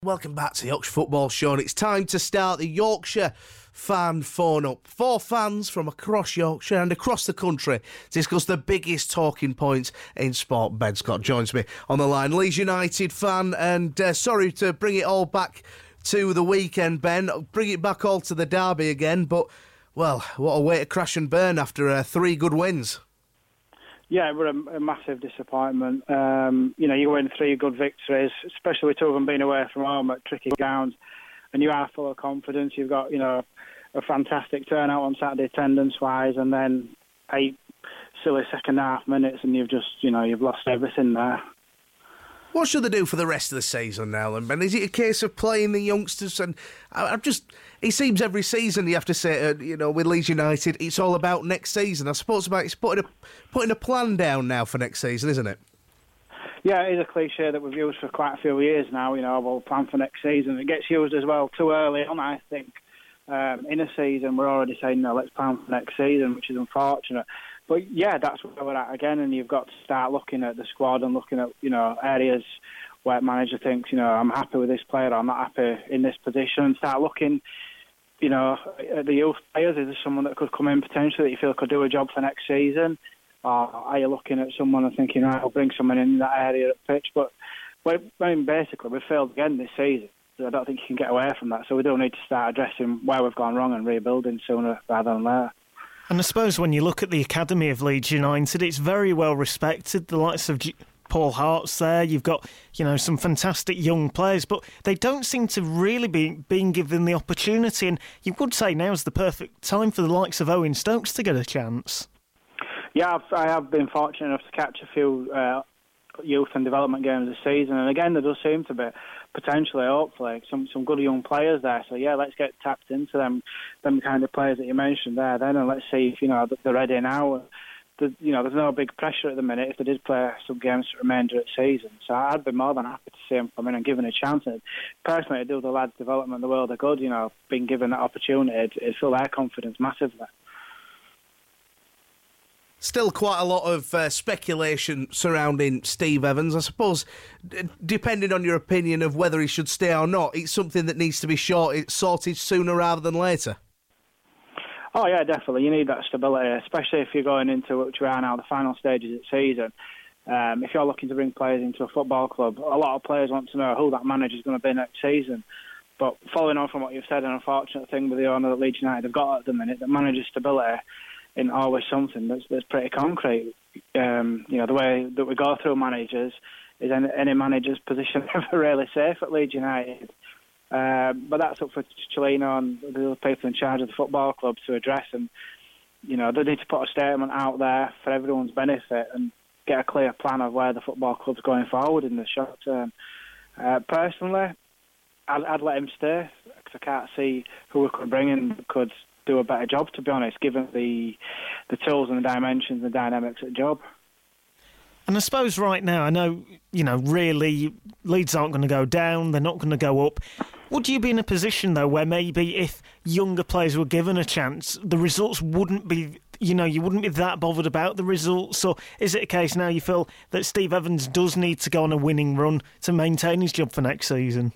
Welcome back to the Yorkshire Football Show, and it's time to start the Yorkshire Fan Phone Up. 4 fans from across Yorkshire and across the country to discuss the biggest talking points in sport. Ben Scott joins me on the line. Leeds United fan, and sorry to bring it all back to the weekend, Ben. Bring it back all to the derby again, but, well, what a way to crash and burn after 3 good wins. Yeah, it was a massive disappointment. You win 3 good victories, especially with 2 of them being away from home at tricky grounds, and you are full of confidence. You've got, a fantastic turnout on Saturday attendance-wise, and then 8 silly second half minutes, and you've just, you've lost everything there. What should they do for the rest of the season now, then, Ben? Is it a case of playing the youngsters? And it seems every season you have to say, with Leeds United, it's all about next season. I suppose it's putting a plan down now for next season, isn't it? Yeah, it is a cliche that we've used for quite a few years now. We'll plan for next season. It gets used as well too early on, I think. In a season, we're already saying, no, let's plan for next season, which is unfortunate. But yeah, that's where we're at again, and you've got to start looking at the squad and looking at, areas where manager thinks, I'm happy with this player, or I'm not happy in this position, and start looking, at the youth players. Is there someone that could come in potentially that you feel could do a job for next season? Or are you looking at someone and thinking, right, I'll bring someone in that area at pitch? But, basically, we've failed again this season. So I don't think you can get away from that. So we do need to start addressing where we've gone wrong and rebuilding sooner rather than later. And I suppose when you look at the academy of Leeds United, it's very well respected. The likes of Paul Hart's there. You've got, some fantastic young players, but they don't seem to really be being given the opportunity. And you would say now's the perfect time for the likes of Owen Stokes to get a chance. Yeah, I have been fortunate enough to catch a few youth and development games this season, and again, there does seem to be potentially, hopefully, some good young players there. So yeah, let's get tapped into them kind of players that you mentioned there then, and let's see if they're ready now. There's no big pressure at the minute if they did play some games for the remainder of the season. So I'd be more than happy to see them come in and given a chance. And personally, I do the lads' development the world of good. Being given that opportunity, it'd fill their confidence massively. Still quite a lot of speculation surrounding Steve Evans. I suppose, depending on your opinion of whether he should stay or not, it's something that needs to be sorted sooner rather than later. Oh, yeah, definitely. You need that stability, especially if you're going into, which we are now, the final stages of the season. If you're looking to bring players into a football club, a lot of players want to know who that manager is going to be next season. But following on from what you've said, an unfortunate thing with the owner that Leeds United have got at the minute, that manager stability in always something that's pretty concrete. The way that we go through managers is any manager's position never really safe at Leeds United. But that's up for Cellino and the other people in charge of the football club to address. And, they need to put a statement out there for everyone's benefit and get a clear plan of where the football club's going forward in the short term. Personally, I'd let him stay because I can't see who we could bring in that could do a better job, to be honest, given the tools and the dimensions and the dynamics of the job. And I suppose right now, I know, really, Leeds aren't going to go down, they're not going to go up. Would you be in a position, though, where maybe if younger players were given a chance, the results wouldn't be, you wouldn't be that bothered about the results? Or is it a case now you feel that Steve Evans does need to go on a winning run to maintain his job for next season?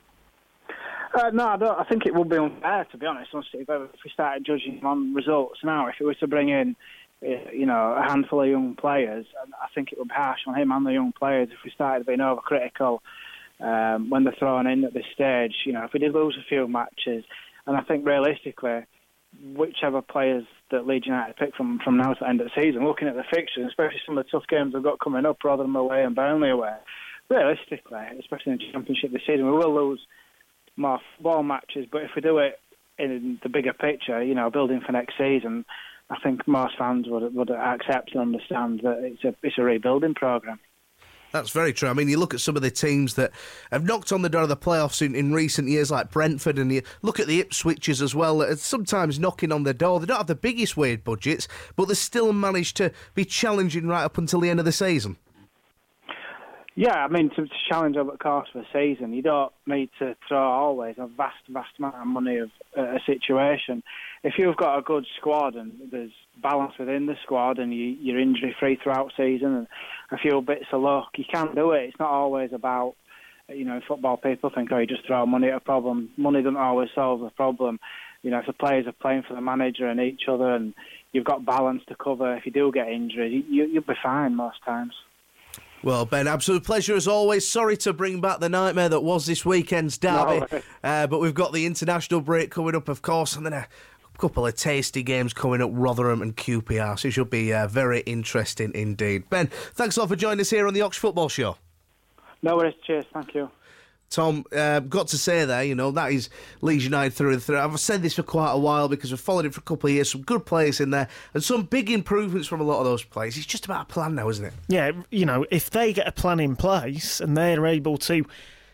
No, I don't. I think it would be unfair, to be honest, on Steve Evans, if we started judging on results now. If it was to bring in, a handful of young players, I think it would be harsh on him and the young players if we started being overcritical when they're thrown in at this stage. If we did lose a few matches, and I think realistically, whichever players that Leeds United pick from now to the end of the season, looking at the fixtures, especially some of the tough games they've got coming up, Rotherham away and Burnley away, realistically, especially in the Championship this season, we will lose more football matches, but if we do it in the bigger picture, building for next season, I think most fans would accept and understand that it's a rebuilding programme. That's very true. I mean, you look at some of the teams that have knocked on the door of the playoffs in recent years, like Brentford, and you look at the Ipswiches as well, that are sometimes knocking on the door. They don't have the biggest weird budgets, but they still managed to be challenging right up until the end of the season. Yeah, I mean, to challenge over the course of a season, you don't need to throw always a vast amount of money of a situation. If you've got a good squad and there's balance within the squad and you're injury-free throughout the season and a few bits of luck, you can do it. It's not always about football people think, you just throw money at a problem. Money doesn't always solve the problem. If the players are playing for the manager and each other and you've got balance to cover, if you do get injuries, you'll be fine most times. Well, Ben, absolute pleasure as always. Sorry to bring back the nightmare that was this weekend's derby, but we've got the international break coming up, of course, and then a couple of tasty games coming up, Rotherham and QPR, so it should be very interesting indeed. Ben, thanks a lot for joining us here on the Ox Football Show. No worries, cheers, thank you. Tom, got to say there, that is Leeds United through and through. I've said this for quite a while because we've followed it for a couple of years. Some good players in there and some big improvements from a lot of those players. It's just about a plan now, isn't it? Yeah, if they get a plan in place and they're able to,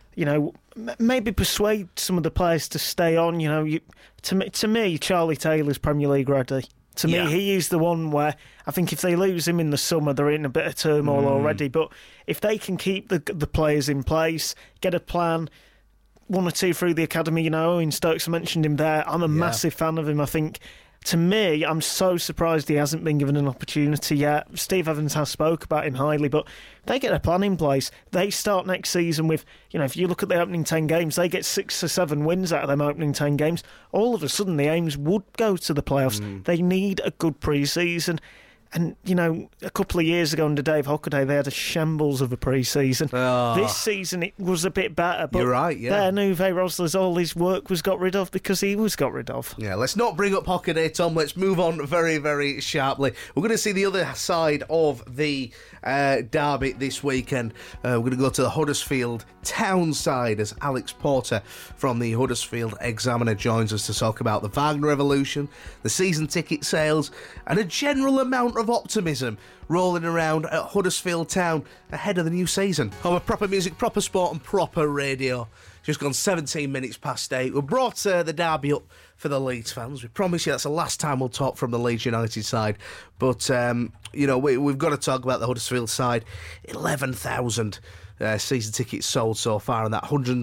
maybe persuade some of the players to stay on, to me, Charlie Taylor's Premier League ready. To me, he is the one where I think if they lose him in the summer, they're in a bit of turmoil already. But if they can keep the players in place, get a plan, one or two through the academy, Owen Stokes, I mentioned him there. I'm a massive fan of him. I think, to me, I'm so surprised he hasn't been given an opportunity yet. Steve Evans has spoke about him highly, but they get a plan in place. They start next season with, if you look at the opening 10 games, they get 6 or 7 wins out of them opening 10 games. All of a sudden, the aims would go to the playoffs. They need a good pre-season. And, a couple of years ago under Dave Hockaday, they had a shambles of a pre-season. This season, it was a bit better. But you're right, yeah. There, Uwe Rosler's, all his work was got rid of because he was got rid of. Yeah, let's not bring up Hockaday, Tom. Let's move on very, very sharply. We're going to see the other side of the derby this weekend. We're going to go to the Huddersfield Town side as Alex Porter from the Huddersfield Examiner joins us to talk about the Wagner Revolution, the season ticket sales, and a general amount of optimism rolling around at Huddersfield Town ahead of the new season. With proper music, proper sport and proper radio. Just gone 17 minutes past 8. We brought the derby up for the Leeds fans. We promise you that's the last time we'll talk from the Leeds United side. But, we've got to talk about the Huddersfield side. 11,000 season tickets sold so far, and that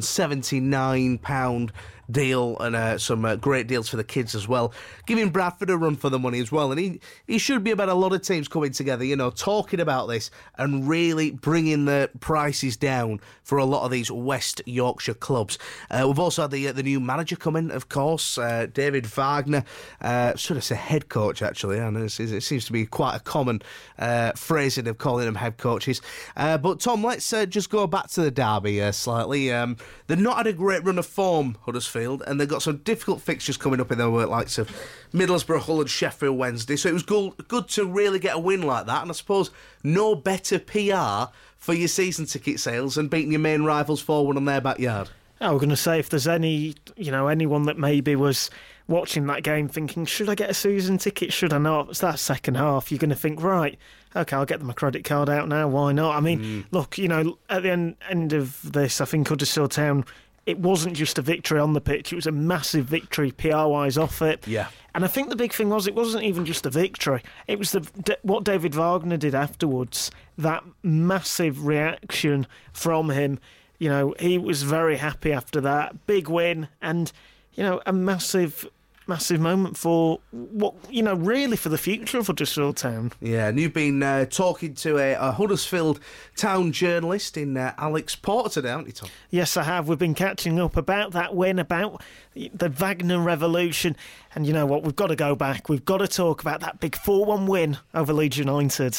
£179 deal, and some great deals for the kids as well, giving Bradford a run for the money as well. And he should be about a lot of teams coming together, talking about this and really bringing the prices down for a lot of these West Yorkshire clubs. We've also had the new manager come in, of course, David Wagner. Should I say head coach, actually? I know it seems to be quite a common phrasing of calling them head coaches. But Tom, let's just go back to the derby slightly. They've not had a great run of form, Huddersfield, and they've got some difficult fixtures coming up in their work, likes of Middlesbrough, Hull and Sheffield Wednesday. So it was good to really get a win like that, and I suppose no better PR for your season ticket sales than beating your main rivals 4-1 on their backyard. I was going to say, if there's anyone that maybe was watching that game thinking, should I get a season ticket, should I not? It's that second half, you're going to think, right, OK, I'll get my credit card out now, why not? I mean, look, at the end of this, I think Huddersfield Town, it wasn't just a victory on the pitch, it was a massive victory PR-wise off it. Yeah. And I think the big thing was, it wasn't even just a victory, it was what David Wagner did afterwards, that massive reaction from him. He was very happy after that. Big win and, a massive moment for what, really for the future of Huddersfield Town. Yeah, and you've been talking to a Huddersfield Town journalist in Alex Porter today, haven't you, Tom? Yes, I have. We've been catching up about that win, about the Wagner Revolution. And you know what? We've got to go back. We've got to talk about that big 4-1 win over Leeds United.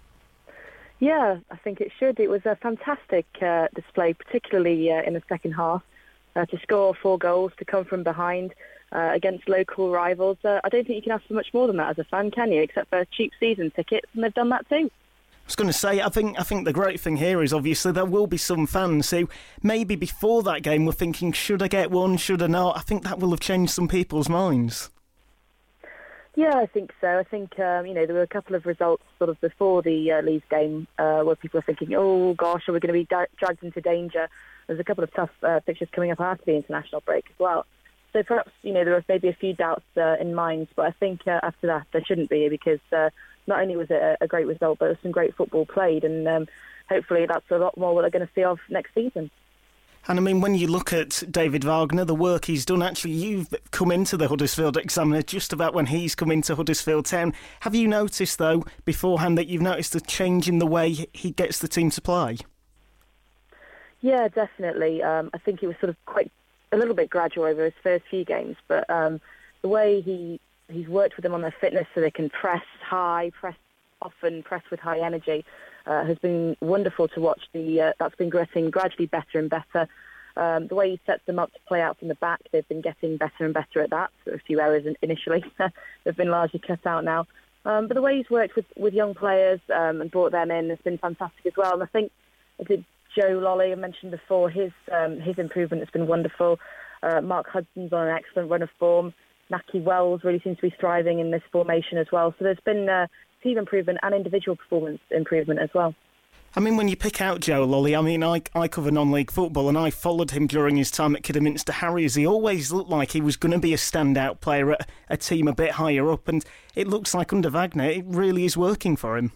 Yeah, I think it should. It was a fantastic display, particularly in the second half, to score 4 goals, to come from behind against local rivals. I don't think you can ask for much more than that as a fan, can you? Except for cheap season tickets, and they've done that too. I was going to say, I think the great thing here is obviously there will be some fans who maybe before that game were thinking, should I get one, should I not? I think that will have changed some people's minds. Yeah, I think so. I think, there were a couple of results sort of before the Leeds game where people were thinking, oh gosh, are we going to be dragged into danger? There's a couple of tough fixtures coming up after the international break as well. So perhaps, there were maybe a few doubts in mind, but I think after that there shouldn't be, because not only was it a great result, but there was some great football played, and hopefully that's a lot more what they're going to see of next season. And I mean, when you look at David Wagner, the work he's done, actually, you've come into the Huddersfield Examiner just about when he's come into Huddersfield Town. Have you noticed, though, beforehand, that you've noticed a change in the way he gets the team to play? Yeah, definitely. I think it was sort of quite a little bit gradual over his first few games, but the way he's worked with them on their fitness so they can press high, press often, press with high energy, has been wonderful to watch. That's been getting gradually better and better. The way he sets them up to play out from the back, they've been getting better and better at that. So a few errors initially. They've been largely cut out now. But the way he's worked with young players and brought them in has been fantastic as well. And I think Joe Lolly, I mentioned before, his improvement has been wonderful. Mark Hudson's on an excellent run of form. Naki Wells really seems to be thriving in this formation as well. So there's been team improvement and individual performance improvement as well. I mean, when you pick out Joe Lolly, I mean, I cover non-league football and I followed him during his time at Kidderminster Harriers. He always looked like he was going to be a standout player at a team a bit higher up, and it looks like under Wagner it really is working for him.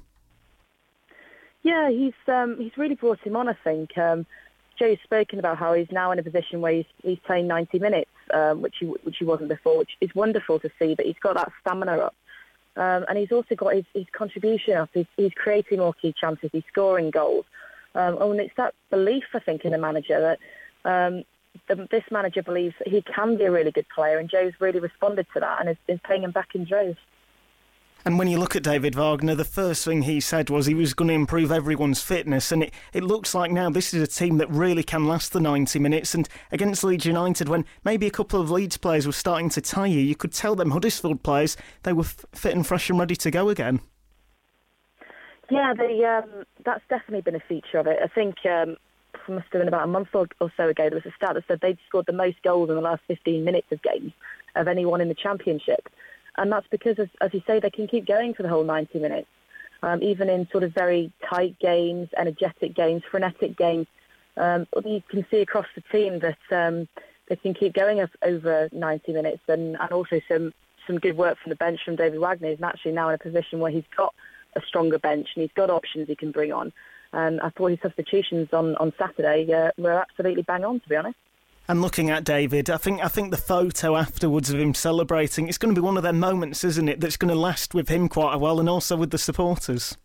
Yeah, he's really brought him on, I think. Joe's spoken about how he's now in a position where he's playing 90 minutes, which he wasn't before, which is wonderful to see, that he's got that stamina up. And he's also got his contribution up. He's creating more key chances. He's scoring goals. And it's that belief, I think, in the manager that this manager believes that he can be a really good player, and Joe's really responded to that and has been paying him back in droves. And when you look at David Wagner, the first thing he said was he was going to improve everyone's fitness, and it looks like now this is a team that really can last the 90 minutes. And against Leeds United, when maybe a couple of Leeds players were starting to tire you could tell them Huddersfield players, they were fit and fresh and ready to go again. Yeah, that's definitely been a feature of it. I think it must have been about a month or so ago, there was a stat that said they'd scored the most goals in the last 15 minutes of games of anyone in the Championship. And that's because, as you say, they can keep going for the whole 90 minutes. Even in sort of very tight games, energetic games, frenetic games, you can see across the team that they can keep going over 90 minutes. And also some good work from the bench from David Wagner. He's actually now in a position where he's got a stronger bench and he's got options he can bring on. And I thought his substitutions on Saturday were absolutely bang on, to be honest. And looking at David, I think the photo afterwards of him celebrating, it's going to be one of them moments, isn't it, that's going to last with him quite a while and also with the supporters.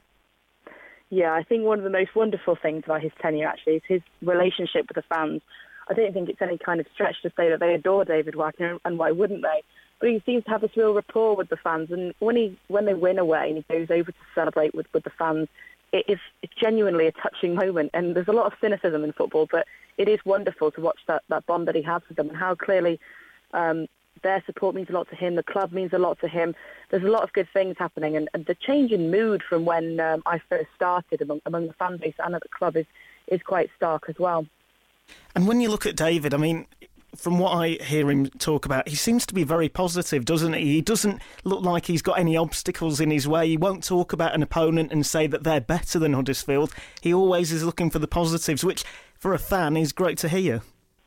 Yeah, I think one of the most wonderful things about his tenure, actually, is his relationship with the fans. I don't think it's any kind of stretch to say that they adore David Wagner, and why wouldn't they? But he seems to have this real rapport with the fans, and when they win away and he goes over to celebrate with the fans, it's genuinely a touching moment. And there's a lot of cynicism in football, but it is wonderful to watch that bond that he has with them and how clearly their support means a lot to him, the club means a lot to him. There's a lot of good things happening, and the change in mood from when I first started among the fan base and at the club is quite stark as well. And when you look at David, I mean, from what I hear him talk about, he seems to be very positive, doesn't he? He doesn't look like he's got any obstacles in his way. He won't talk about an opponent and say that they're better than Huddersfield. He always is looking for the positives, which for a fan is great to hear.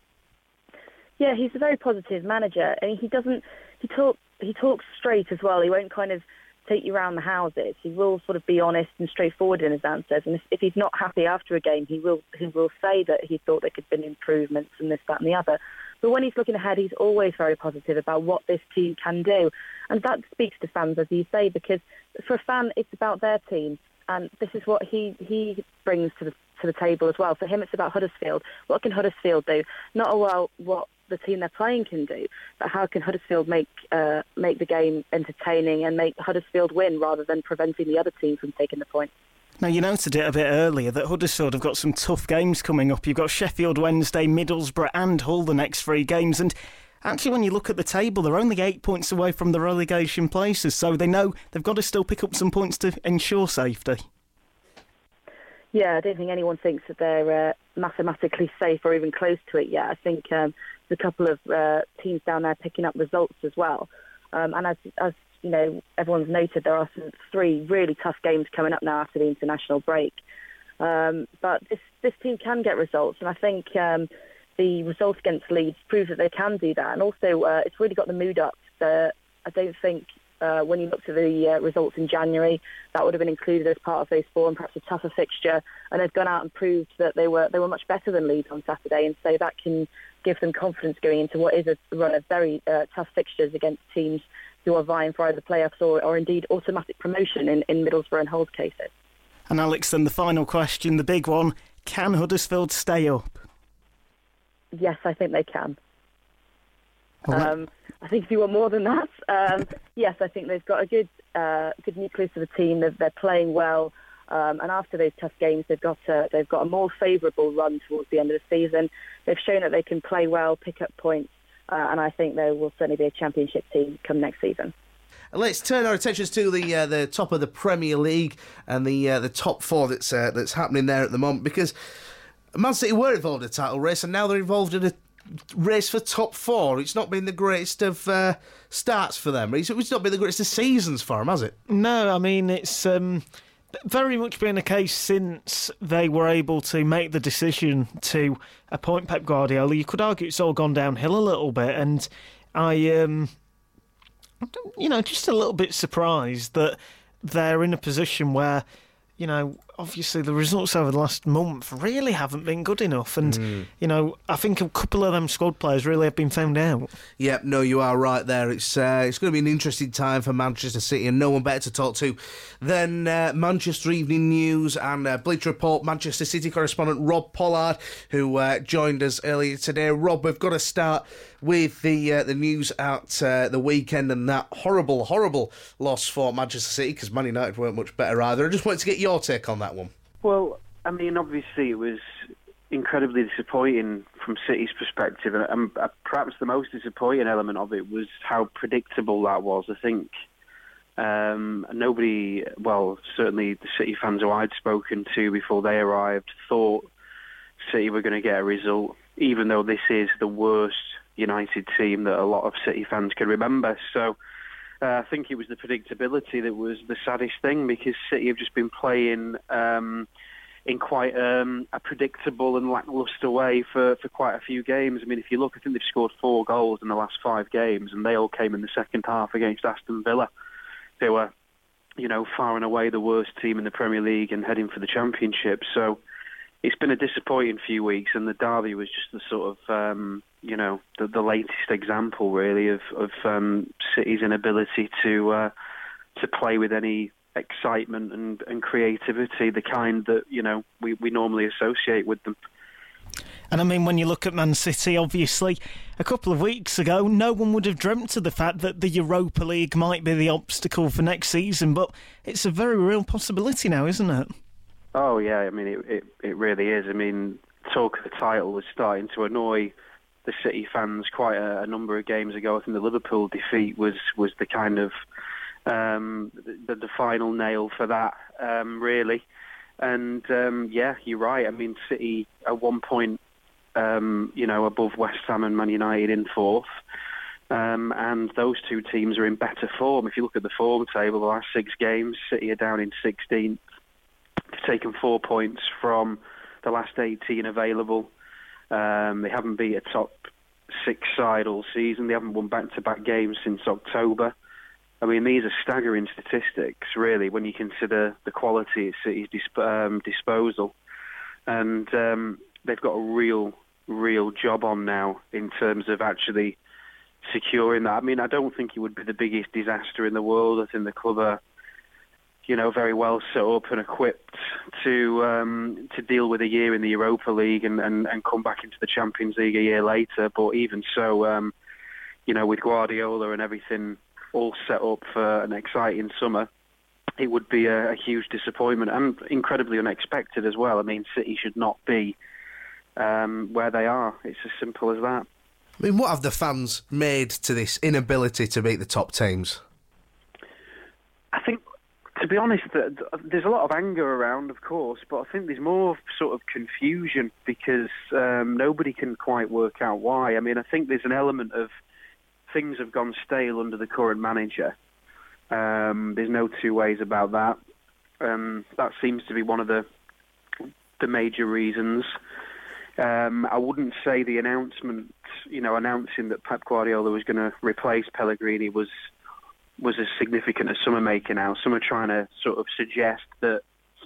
Yeah, he's a very positive manager, and he talks straight as well. He won't kind of take you around the houses. He will sort of be honest and straightforward in his answers. And if he's not happy after a game, he will say that he thought there could have been improvements and this, that, and the other. But when he's looking ahead, he's always very positive about what this team can do. And that speaks to fans, as you say, because for a fan, it's about their team. And this is what he brings to the table as well. For him, it's about Huddersfield. What can Huddersfield do? Not what the team they're playing can do, but how can Huddersfield make the game entertaining and make Huddersfield win rather than preventing the other team from taking the point. Now, you noted it a bit earlier that Huddersfield have got some tough games coming up. You've got Sheffield Wednesday, Middlesbrough and Hull the next 3 games. And actually, when you look at the table, they're only 8 points away from the relegation places. So they know they've got to still pick up some points to ensure safety. Yeah, I don't think anyone thinks that they're mathematically safe or even close to it yet. I think there's a couple of teams down there picking up results as well. And as you know, everyone's noted, there are 3 really tough games coming up now after the international break. But this team can get results, and I think the result against Leeds proves that they can do that. And also, it's really got the mood up. I don't think when you looked at the results in January, that would have been included as part of those 4 and perhaps a tougher fixture. And they've gone out and proved that they were much better than Leeds on Saturday, and so that can give them confidence going into what is a run of very tough fixtures against teams who are vying for either playoffs or indeed automatic promotion in Middlesbrough and Hull's cases. And Alex, then the final question, the big one, Can Huddersfield stay up? Yes, I think they can. Well, I think if you want more than that, yes, I think they've got a good nucleus of a team. They're playing well, and after those tough games, they've got a more favourable run towards the end of the season. They've shown that they can play well, pick up points, and I think they will certainly be a championship team come next season. Let's turn our attentions to the top of the Premier League and the top four that's happening there at the moment, because Man City were involved in a title race and now they're involved in a race for top four. It's not been the greatest of starts for them. It's not been the greatest of seasons for them, has it? No, I mean, it's very much been a case since they were able to make the decision to appoint Pep Guardiola. You could argue it's all gone downhill a little bit, and I just a little bit surprised that they're in a position where, obviously the results over the last month really haven't been good enough. And, I think a couple of them squad players really have been found out. Yep, no, you are right there. It's going to be an interesting time for Manchester City, and no one better to talk to than Manchester Evening News and Bleacher Report Manchester City correspondent Rob Pollard, who joined us earlier today. Rob, we've got to start with the news at the weekend and that horrible loss for Manchester City, because Man United weren't much better either. I just wanted to get your take on that one. Well, I mean, obviously it was incredibly disappointing from City's perspective, and perhaps the most disappointing element of it was how predictable that was. I think nobody, well, certainly the City fans who I'd spoken to before they arrived, thought City were going to get a result, even though this is the worst United team that a lot of City fans can remember. So I think it was the predictability that was the saddest thing, because City have just been playing in quite a predictable and lacklustre way for quite a few games. I mean, if you look, I think they've scored 4 goals in the last 5 games, and they all came in the second half against Aston Villa. They were, far and away the worst team in the Premier League and heading for the Championship. So it's been a disappointing few weeks, and the derby was just the sort of, the latest example, really, of City's inability to play with any excitement and creativity, the kind that, we normally associate with them. And I mean, when you look at Man City, obviously, a couple of weeks ago, no one would have dreamt of the fact that the Europa League might be the obstacle for next season, but it's a very real possibility now, isn't it? Oh, yeah, I mean, it really is. I mean, talk of the title was starting to annoy the City fans quite a number of games ago. I think the Liverpool defeat was the kind of the final nail for that, really. And, yeah, you're right. I mean, City at one point, above West Ham and Man United in 4th. And those two teams are in better form. If you look at the form table, the last 6 games, City are down in 16th. They've taken 4 points from the last 18 available. They haven't beat a top 6 side all season. They haven't won back-to-back games since October. I mean, these are staggering statistics, really, when you consider the quality at City's disposal. And they've got a real job on now in terms of actually securing that. I mean, I don't think it would be the biggest disaster in the world. I think the club are, very well set up and equipped to deal with a year in the Europa League and come back into the Champions League a year later. But even so, with Guardiola and everything all set up for an exciting summer, it would be a huge disappointment and incredibly unexpected as well. I mean, City should not be where they are. It's as simple as that. I mean, what have the fans made to this inability to beat the top teams? I think, to be honest, there's a lot of anger around, of course, but I think there's more sort of confusion because nobody can quite work out why. I mean, I think there's an element of things have gone stale under the current manager. There's no two ways about that. That seems to be one of the major reasons. I wouldn't say the announcement, announcing that Pep Guardiola was going to replace Pellegrini was as significant as some are making out. Some are trying to sort of suggest that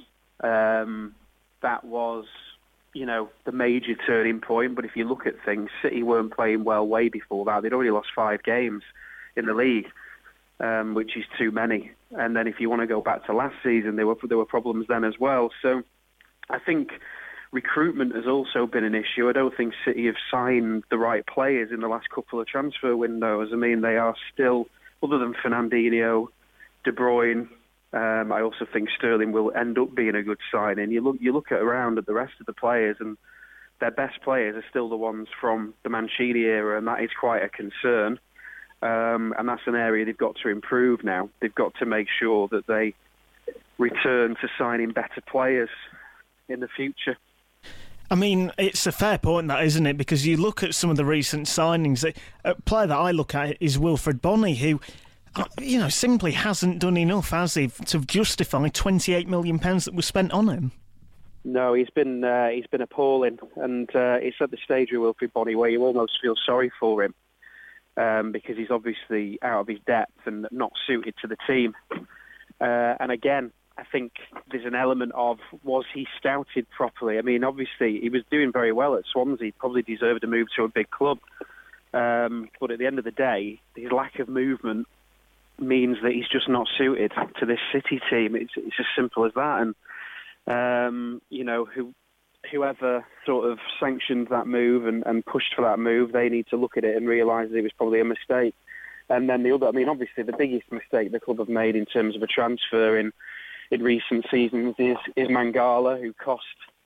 that was, the major turning point. But if you look at things, City weren't playing well way before that. They'd already lost 5 games in the league, which is too many. And then if you want to go back to last season, there were problems then as well. So I think recruitment has also been an issue. I don't think City have signed the right players in the last couple of transfer windows. I mean, they are still, other than Fernandinho, De Bruyne, I also think Sterling will end up being a good signing. You look around at the rest of the players, and their best players are still the ones from the Mancini era, and that is quite a concern. And that's an area they've got to improve now. They've got to make sure that they return to signing better players in the future. I mean, it's a fair point, that, isn't it? Because you look at some of the recent signings. A player that I look at is Wilfred Bony, who, simply hasn't done enough, has he, to justify £28 million that was spent on him. No, he's been appalling, and it's at the stage with Wilfred Bony where you almost feel sorry for him because he's obviously out of his depth and not suited to the team. And again, I think there's an element of, was he scouted properly? I mean, obviously, he was doing very well at Swansea, probably deserved a move to a big club. But at the end of the day, his lack of movement means that he's just not suited to this City team. It's as simple as that. And, whoever sort of sanctioned that move and pushed for that move, they need to look at it and realise that it was probably a mistake. And then obviously the biggest mistake the club have made in terms of a transfer in recent seasons is Mangala, who cost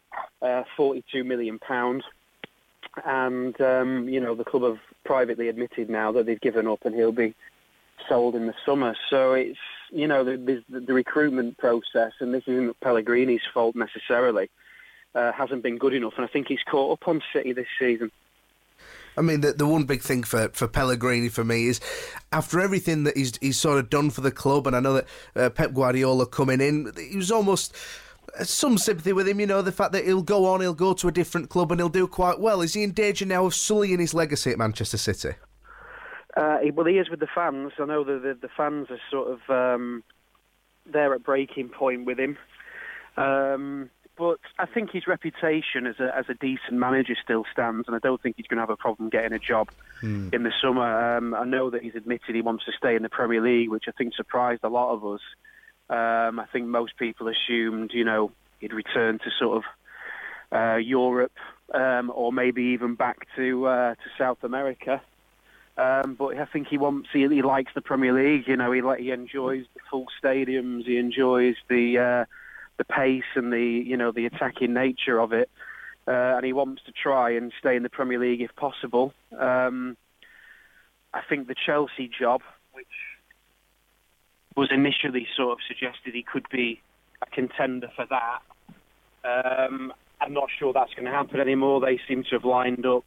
£42 million. And, the club have privately admitted now that they've given up and he'll be sold in the summer. So it's, the recruitment process, and this isn't Pellegrini's fault necessarily, hasn't been good enough. And I think he's caught up on City this season. I mean, the one big thing for Pellegrini for me is, after everything that he's sort of done for the club, and I know that Pep Guardiola coming in, he was almost some sympathy with him, the fact that he'll go to a different club and he'll do quite well. Is he in danger now of sullying his legacy at Manchester City? Well, he is with the fans. I know that the fans are sort of there at breaking point with him. But I think his reputation as a decent manager still stands, and I don't think he's going to have a problem getting a job in the summer. I know that he's admitted he wants to stay in the Premier League, which I think surprised a lot of us. I think most people assumed, he'd return to sort of Europe or maybe even back to South America. But I think he likes the Premier League. He enjoys the full stadiums. He enjoys the pace and the attacking nature of it, and he wants to try and stay in the Premier League if possible. I think the Chelsea job, which was initially sort of suggested he could be a contender for that, I'm not sure that's going to happen anymore. They seem to have lined up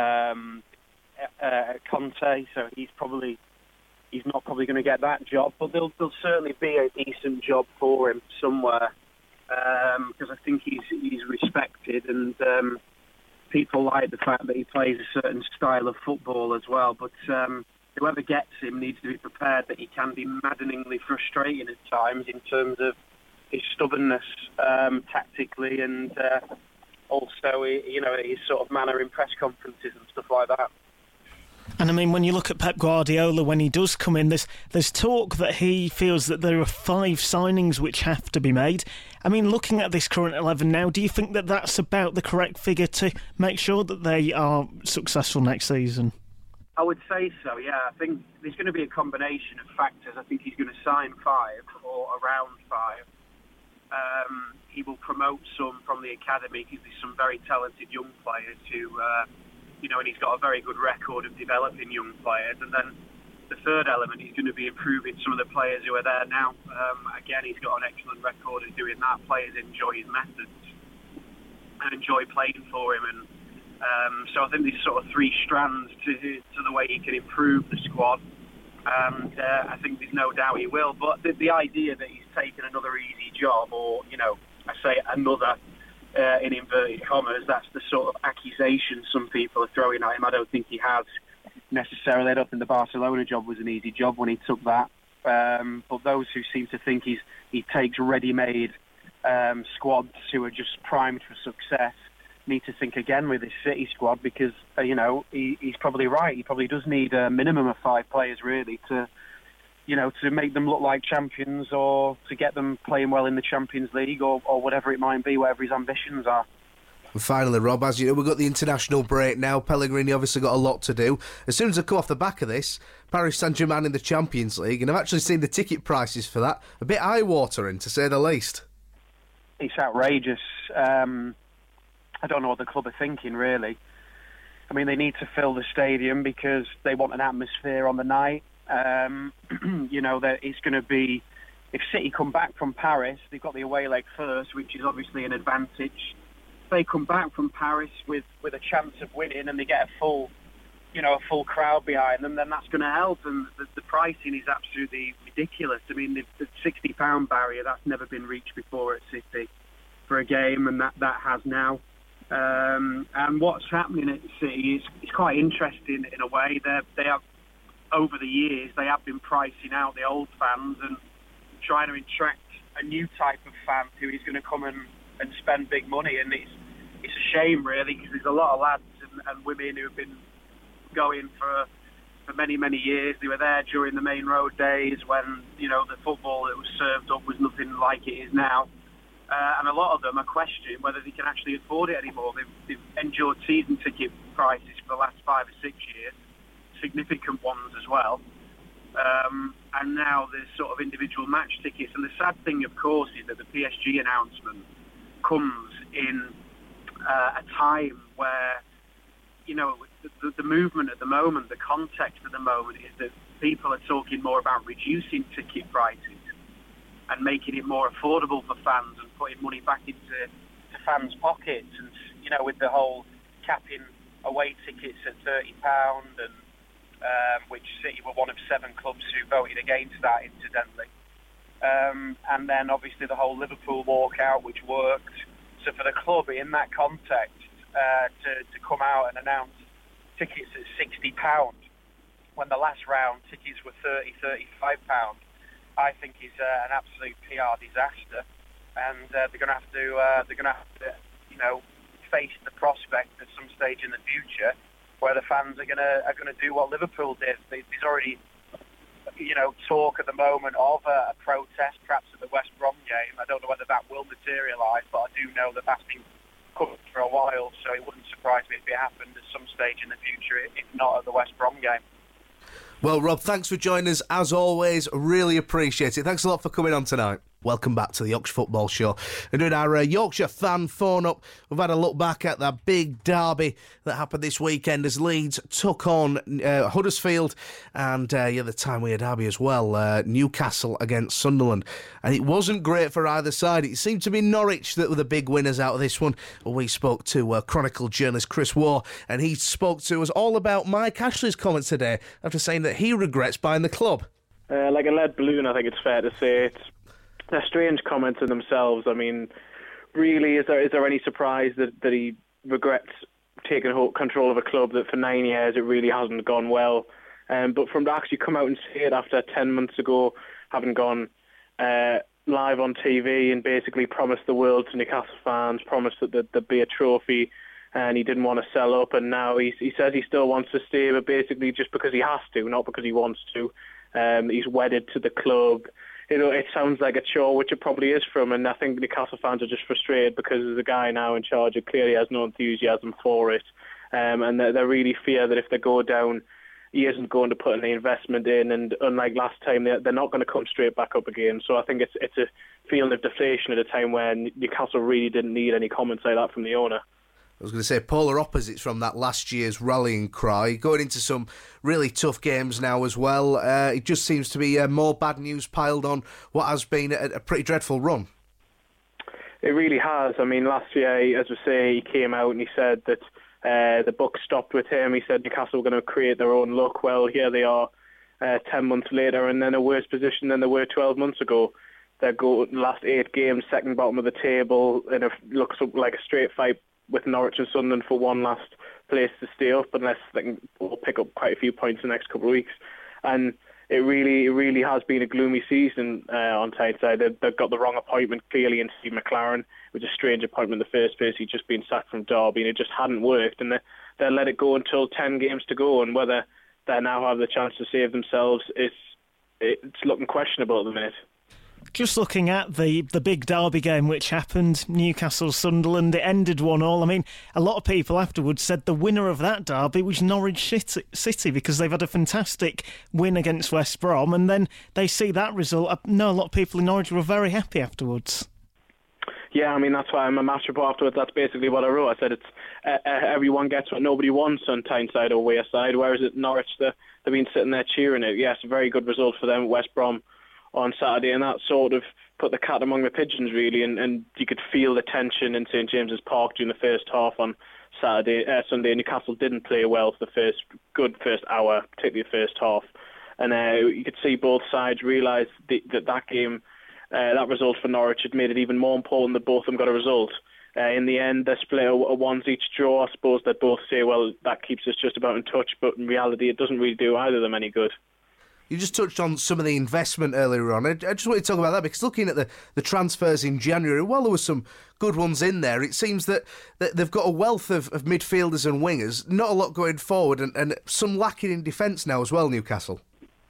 Conte, so he's not probably going to get that job, but there'll certainly be a decent job for him somewhere. Because I think he's respected, and people like the fact that he plays a certain style of football as well. But whoever gets him needs to be prepared that he can be maddeningly frustrating at times in terms of his stubbornness tactically, and also his sort of manner in press conferences and stuff like that. And I mean, when you look at Pep Guardiola, when he does come in, there's talk that he feels that there are 5 signings which have to be made. I mean, looking at this current 11 now, do you think that that's about the correct figure to make sure that they are successful next season? I would say so, yeah. I think there's going to be a combination of factors. I think he's going to sign 5 or around 5. He will promote some from the academy because there's some very talented young players who... and he's got a very good record of developing young players. And then the third element, he's going to be improving some of the players who are there now. Again, he's got an excellent record of doing that. Players enjoy his methods and enjoy playing for him. And so I think there's sort of 3 strands to the way he can improve the squad. And I think there's no doubt he will. But the idea that he's taken another easy job, or, I say another... in inverted commas, that's the sort of accusation some people are throwing at him. I don't think he has necessarily. I don't think the Barcelona job was an easy job when he took that. But those who seem to think he takes ready-made squads who are just primed for success need to think again with his City squad, because he's probably right. He probably does need a minimum of 5 players really to make them look like champions, or to get them playing well in the Champions League, or whatever it might be, whatever his ambitions are. And finally, Rob, as you know, we've got the international break now. Pellegrini obviously got a lot to do. As soon as I come off the back of this, Paris Saint-Germain in the Champions League, and I've actually seen the ticket prices for that. A bit eye-watering, to say the least. It's outrageous. I don't know what the club are thinking, really. I mean, they need to fill the stadium because they want an atmosphere on the night. It's going to be... If City come back from Paris, they've got the away leg first, which is obviously an advantage. If they come back from Paris with a chance of winning and they get a full crowd behind them, then that's going to help. And the pricing is absolutely ridiculous. I mean, the £60 barrier, that's never been reached before at City for a game, and that has now. And what's happening at City is quite interesting in a way. They have, over the years, they have been pricing out the old fans and trying to attract a new type of fan who is going to come and spend big money. And it's a shame, really, because there's a lot of lads and women who have been going for many, many years. They were there during the Main Road days when, the football that was served up was nothing like it is now. And a lot of them are questioning whether they can actually afford it anymore. They've endured season ticket prices for the last 5 or 6 years, significant ones as well. And now there's sort of individual match tickets. And the sad thing, of course, is that the PSG announcement comes in a time where, the movement at the moment, the context at the moment is that people are talking more about reducing ticket prices and making it more affordable for fans and putting money back into fans' pockets. And, with the whole capping away tickets at £30 and which City were one of 7 clubs who voted against that, incidentally. And then, obviously, the whole Liverpool walkout, which worked. So for the club, in that context, to come out and announce tickets at £60 when the last round tickets were £30, £35, I think is an absolute PR disaster. And they're going to have to, face the prospect at some stage in the future where the fans are going to do what Liverpool did. There's already, talk at the moment of a protest, perhaps at the West Brom game. I don't know whether that will materialise, but I do know that that's been coming for a while, so it wouldn't surprise me if it happened at some stage in the future, if not at the West Brom game. Well, Rob, thanks for joining us, as always. Really appreciate it. Thanks a lot for coming on tonight. Welcome back to the Yorkshire Football Show. And doing our Yorkshire fan phone up, we've had a look back at that big derby that happened this weekend as Leeds took on Huddersfield and the time-wear derby as well, Newcastle against Sunderland. And it wasn't great for either side. It seemed to be Norwich that were the big winners out of this one. We spoke to Chronicle journalist Chris Waugh, and he spoke to us all about Mike Ashley's comments today after saying that he regrets buying the club. Like a lead balloon, I think it's fair to say. They're strange comments in themselves. I mean, really, is there any surprise that he regrets taking control of a club that for 9 years it really hasn't gone well? But from to actually come out and say it after 10 months ago, having gone live on TV and basically promised the world to Newcastle fans, promised that there'd be a trophy, and he didn't want to sell up, and now he says he still wants to stay, but basically just because he has to, not because he wants to. He's wedded to the club. It sounds like a chore, which it probably is from, and I think Newcastle fans are just frustrated because there's a guy now in charge who clearly has no enthusiasm for it, and they really fear that if they go down, he isn't going to put any investment in, and unlike last time, they're not going to come straight back up again. So I think it's a feeling of deflation at a time when Newcastle really didn't need any comments like that from the owner. I was going to say polar opposites from that last year's rallying cry. Going into some really tough games now as well. It just seems to be more bad news piled on what has been a pretty dreadful run. It really has. I mean, last year, as we say, he came out and he said that the buck stopped with him. He said Newcastle were going to create their own luck. Well, here they are 10 months later and in a worse position than they were 12 months ago. They go last 8 games, second bottom of the table, and it looks like a straight fight with Norwich and Sunderland for one last place to stay up, unless they can pick up quite a few points in the next couple of weeks. And it really has been a gloomy season on Tyneside. They've got the wrong appointment clearly in Steve McLaren. It was a strange appointment in the first place. He'd just been sacked from Derby, and it just hadn't worked. And they let it go until 10 games to go, and whether they now have the chance to save themselves, it's looking questionable at the minute. Just looking at the big derby game which happened, Newcastle-Sunderland, it ended 1-1. I mean, a lot of people afterwards said the winner of that derby was Norwich City because they've had a fantastic win against West Brom, and then they see that result. I know a lot of people in Norwich were very happy afterwards. Yeah, I mean, that's why I'm a match report afterwards. That's basically what I wrote. I said it's everyone gets what nobody wants on Tyneside or Wayside, whereas at Norwich they've been sitting there cheering it. Yes, a very good result for them, West Brom, on Saturday, and that sort of put the cat among the pigeons, really, and you could feel the tension in St James's Park during the first half on Sunday. Newcastle didn't play well for the first hour, particularly the first half, and you could see both sides realise that game, that result for Norwich had made it even more important that both of them got a result. In the end, they split a ones each draw. I suppose they'd both say, well, that keeps us just about in touch, but in reality it doesn't really do either of them any good. You just touched on some of the investment earlier on. I just want to talk about that because looking at the transfers in January, while there were some good ones in there, it seems that they've got a wealth of midfielders and wingers, not a lot going forward, and some lacking in defence now as well, Newcastle.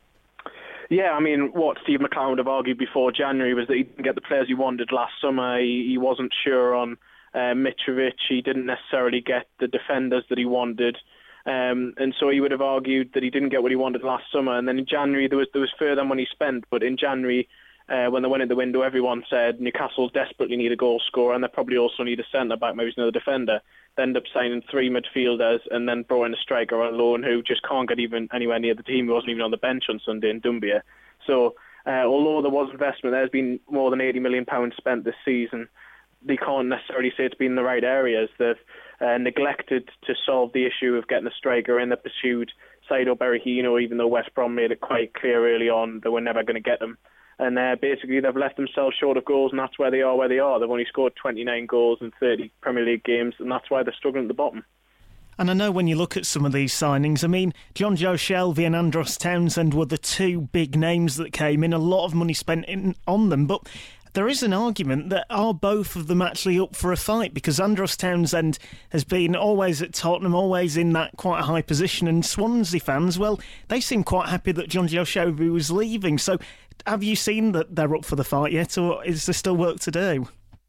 Yeah, I mean, what Steve McClaren would have argued before January was that he didn't get the players he wanted last summer. He wasn't sure on Mitrovic. He didn't necessarily get the defenders that he wanted. And so he would have argued that he didn't get what he wanted last summer. And then in January, there was further money spent. But in January, when they went in the window, everyone said Newcastle desperately need a goal scorer and they probably also need a centre-back, maybe another defender. They ended up signing 3 midfielders and then brought in a striker on loan who just can't get even anywhere near the team. He wasn't even on the bench on Sunday in Doumbia. So although there was investment, there's been more than £80 million spent this season. They can't necessarily say it's been in the right areas. They've neglected to solve the issue of getting a striker in. They pursued Saido Berahino, even though West Brom made it quite clear early on they were never going to get him. And basically they've left themselves short of goals, and that's where they are. They've only scored 29 goals in 30 Premier League games, and that's why they're struggling at the bottom. And I know when you look at some of these signings, I mean, Jonjo Shelvey and Andros Townsend were the 2 big names that came in, a lot of money spent on them, but there is an argument that are both of them actually up for a fight, because Andros Townsend has been always at Tottenham, always in that quite a high position, and Swansea fans, well, they seem quite happy that Jonjo Shelvey was leaving. So have you seen that they're up for the fight yet, or is there still work to do?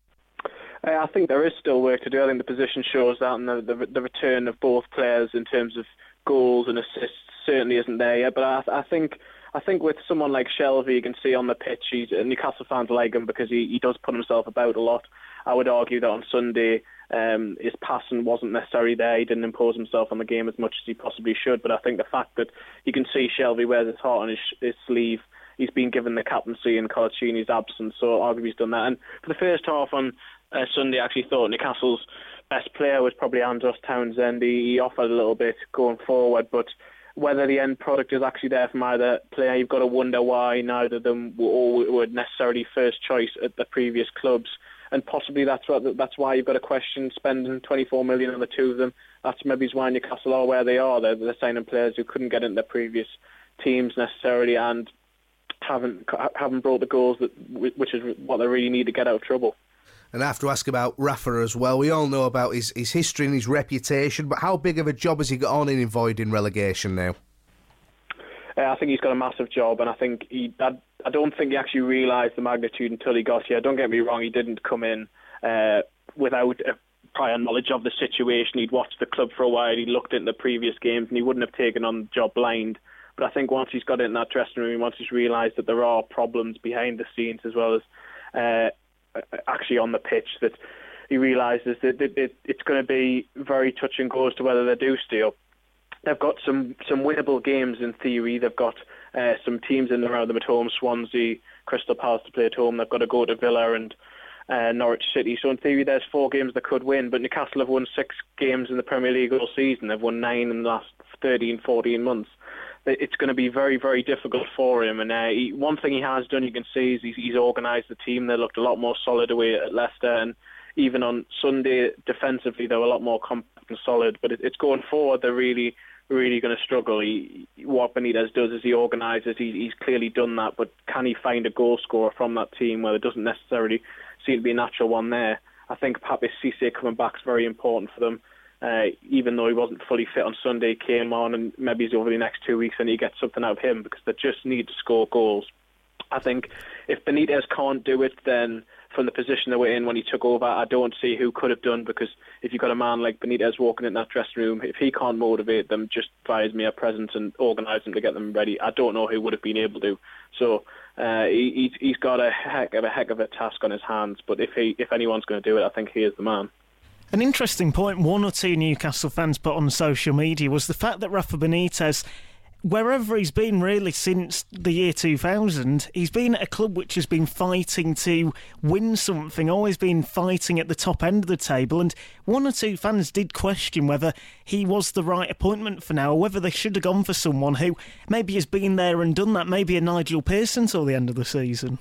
I think there is still work to do. I think the position shows that, and the return of both players in terms of goals and assists certainly isn't there yet. But I think with someone like Shelvey, you can see on the pitch, Newcastle fans like him because he does put himself about a lot. I would argue that on Sunday his passing wasn't necessarily there. He didn't impose himself on the game as much as he possibly should. But I think the fact that you can see Shelvey wears his heart on his sleeve, he's been given the captaincy in Colaccini's absence, so arguably he's done that. And for the first half on Sunday, I actually thought Newcastle's best player was probably Andros Townsend. He offered a little bit going forward, but whether the end product is actually there from either player, you've got to wonder why neither of them were necessarily first choice at the previous clubs. And possibly that's why you've got to question spending 24 million on the 2 of them. That's maybe why Newcastle are where they are. They're signing players who couldn't get into their previous teams necessarily and haven't brought the goals which is what they really need to get out of trouble. And I have to ask about Rafa as well. We all know about his history and his reputation, but how big of a job has he got on in avoiding relegation now? I think he's got a massive job, and I think I don't think he actually realised the magnitude until he got here. Don't get me wrong, he didn't come in without a prior knowledge of the situation. He'd watched the club for a while, he'd looked into the previous games, and he wouldn't have taken on the job blind. But I think once he's got in that dressing room, once he's realised that there are problems behind the scenes as well as actually on the pitch, that he realises that it's going to be very touch and go as to whether they do stay up. They've got some winnable games in theory. They've got some teams in and around them at home, Swansea, Crystal Palace to play at home. They've got to go to Villa and Norwich City. So in theory there's 4 games they could win, but Newcastle have won 6 games in the Premier League all season. They've won 9 in the last 13, 14 months. It's going to be very, very difficult for him. And one thing he has done, you can see, is he's organised the team. They looked a lot more solid away at Leicester. And even on Sunday, defensively, they were a lot more compact and solid. But it's going forward, they're really, really going to struggle. What Benitez does is he organises. He's clearly done that. But can he find a goal scorer from that team where there doesn't necessarily seem to be a natural one there? I think Pape Cissé coming back is very important for them. Even though he wasn't fully fit on Sunday, he came on, and maybe he's over the next 2 weeks and he gets something out of him because they just need to score goals. I think if Benitez can't do it, then from the position they were in when he took over, I don't see who could have done, because if you've got a man like Benitez walking in that dressing room, if he can't motivate them just via his mere presence and organise them to get them ready, I don't know who would have been able to. So he's got a heck of a task on his hands, but if anyone's going to do it, I think he is the man. An interesting point one or two Newcastle fans put on social media was the fact that Rafa Benitez, wherever he's been really since the year 2000, he's been at a club which has been fighting to win something, always been fighting at the top end of the table, and one or two fans did question whether he was the right appointment for now, or whether they should have gone for someone who maybe has been there and done that, maybe a Nigel Pearson till the end of the season.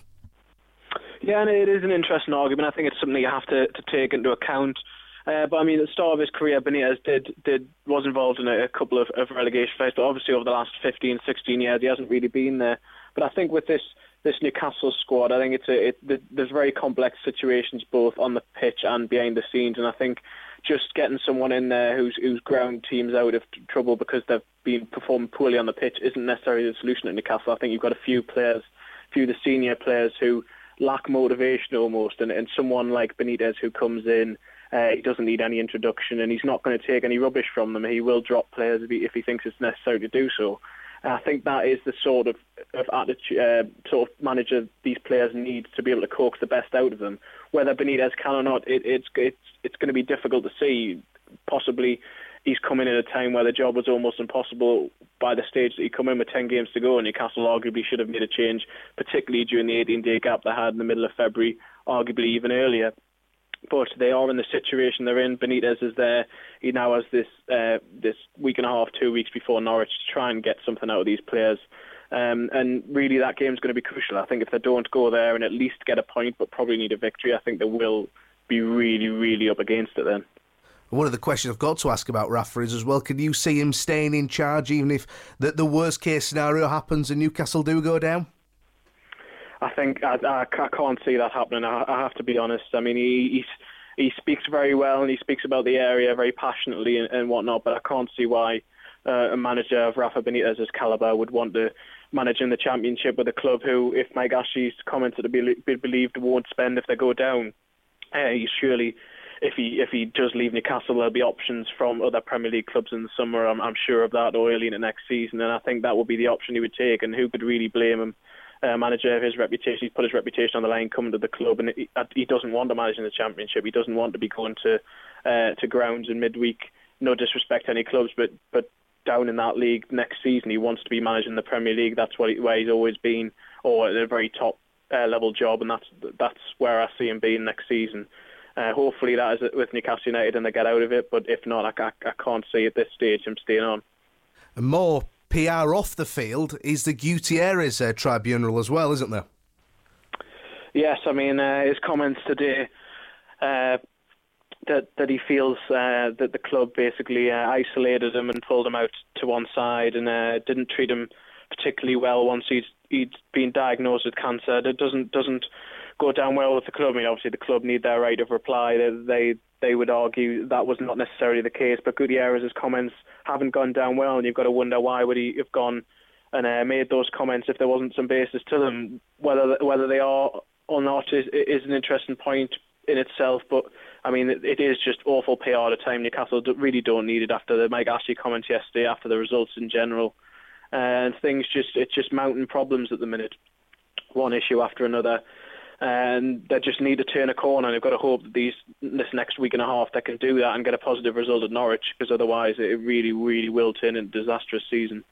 Yeah, and it is an interesting argument. I think it's something you have to take into account. But I mean, at the start of his career, Benitez was involved in a couple of relegation fights, but obviously over the last 15, 16 years, he hasn't really been there. But I think with this Newcastle squad, I think there's very complex situations both on the pitch and behind the scenes, and I think just getting someone in there who's ground teams out of trouble because they've been performing poorly on the pitch isn't necessarily the solution at Newcastle. I think you've got a few of the senior players who lack motivation almost, and someone like Benitez who comes in, he doesn't need any introduction, and he's not going to take any rubbish from them. He will drop players if he thinks it's necessary to do so. And I think that is the sort of attitude, sort of manager these players need to be able to coax the best out of them. Whether Benitez can or not, it's going to be difficult to see. Possibly he's come in at a time where the job was almost impossible by the stage that he come in with 10 games to go, and Newcastle arguably should have made a change, particularly during the 18-day gap they had in the middle of February, arguably even earlier. But they are in the situation they're in. Benitez is there. He now has this week and a half, 2 weeks before Norwich to try and get something out of these players. And really that game's going to be crucial. I think if they don't go there and at least get a point but probably need a victory, I think they will be really, really up against it then. One of the questions I've got to ask about Rafa is as well, can you see him staying in charge even if the worst case scenario happens and Newcastle do go down? I think I can't see that happening. I have to be honest. I mean, he speaks very well and he speaks about the area very passionately and whatnot, but I can't see why a manager of Rafa Benitez's calibre would want to manage in the Championship with a club who, if Mike Ashley's comments are to be believed, won't spend if they go down. Surely, if he does leave Newcastle, there'll be options from other Premier League clubs in the summer. I'm sure of that, or early in the next season, and I think that would be the option he would take. And who could really blame him? Manager of his reputation, he's put his reputation on the line coming to the club, and he doesn't want to manage in the Championship. He doesn't want to be going to grounds in midweek. No disrespect to any clubs, but down in that league next season, he wants to be managing the Premier League. That's where he's always been, or at a very top level job, and that's where I see him being next season. Hopefully that is it with Newcastle United and they get out of it, but if not, I can't see at this stage him staying on. And more PR off the field is the Gutierrez tribunal as well, isn't there? Yes, I mean, his comments today that he feels that the club basically isolated him and pulled him out to one side and didn't treat him particularly well once he'd been diagnosed with cancer. That doesn't go down well with the club. I mean, obviously the club need their right of reply. They would argue that was not necessarily the case, but Gutierrez's comments haven't gone down well, and you've got to wonder why would he have gone and made those comments if there wasn't some basis to them. Whether they are or not is an interesting point in itself, but I mean it is just awful PR at a time. Newcastle really don't need it after the Mike Ashley comments yesterday, after the results in general, and it's just mounting problems at the minute, one issue after another. And they just need to turn a corner, and they've got to hope that this next week and a half they can do that and get a positive result at Norwich, because otherwise it really, really will turn into a disastrous season.